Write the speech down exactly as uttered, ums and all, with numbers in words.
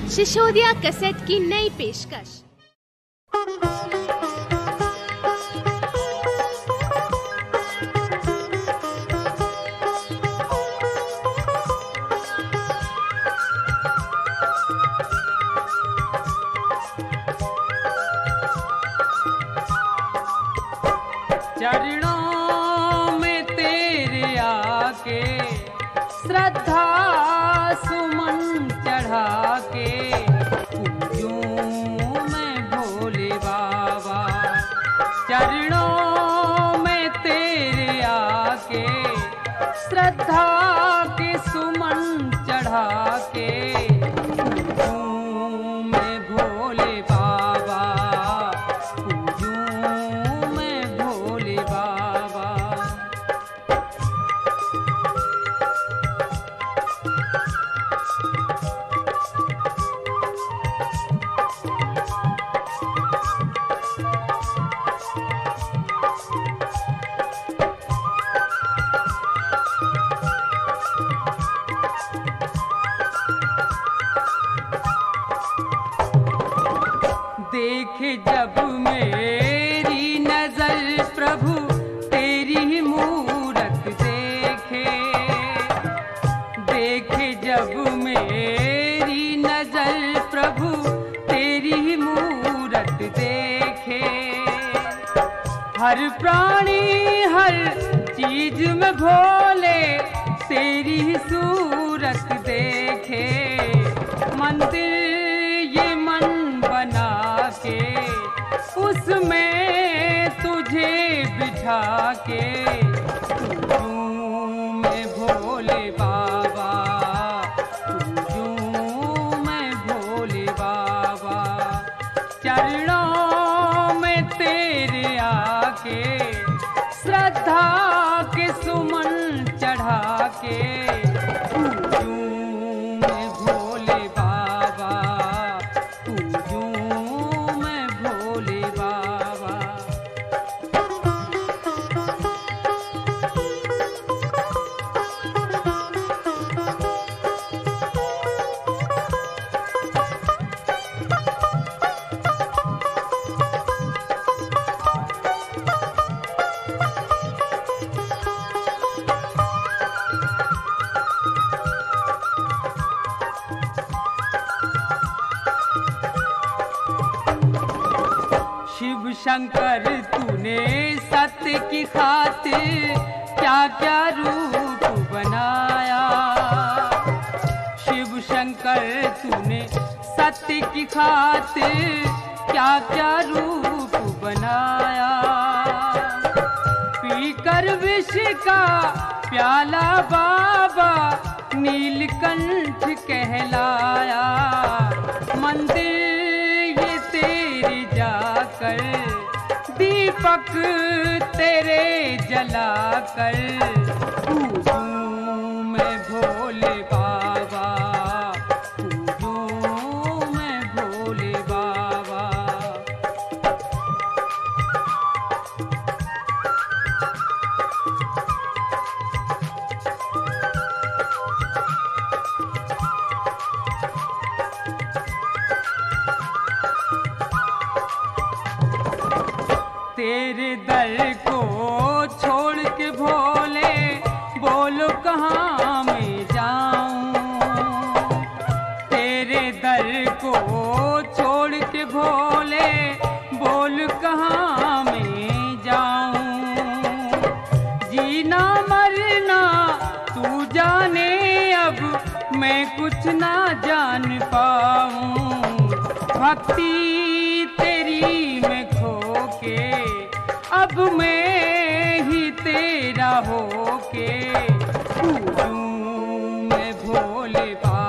Sisodia cassette की नई पेशकश। चरणों में तेरे आके श्रद्धा सुमन चढ़ा के पूजूं मैं भोले बाबा। चरणों में तेरे आके श्रद्धा के सुमन चढ़ा के पूजूं मैं भोले बाबा, पूजूं मैं भोले बाबा। देखे जब मेरी नजर प्रभु तेरी ही मूरत देखे, देखे जब मेरी नजर प्रभु तेरी ही मूरत देखे। हर प्राणी हर चीज में भोले तेरी ही सूरत देखे। मंदिर ये मन बना के उसमें तुझे बिठा के पूजूं मैं भोले बाबा, पूजूं मैं भोले बाबा। चरणों में तेरे आके श्रद्धा के सुमन चढ़ा के पूजूं मैं भोले बाबा, पूजूं मैं भोले बाबा। शिव शंकर तूने सत्य की खातिर क्या क्या रूप बनाया। शिव शंकर तूने सत्य की खातिर क्या क्या रूप बनाया। पीकर विष का प्याला बाबा नीलकंठ कहलाया। मंदिर ये तेरी जाकर दीपक तेरे जलाकर पूजूं मैं भोले बाबा, पूजूं मैं भोले बाबा। तेरे दर को छोड़ के भोले बोलो कहाँ मैं जाऊं। तेरे दर को छोड़ के भोले बोल कहाँ मैं जाऊं। जीना मरना तू जाने अब मैं कुछ ना जान पाऊं। भक्ति तेरी में खो के अब मैं ही तेरा हो के पूजूं मैं भोले बाबा।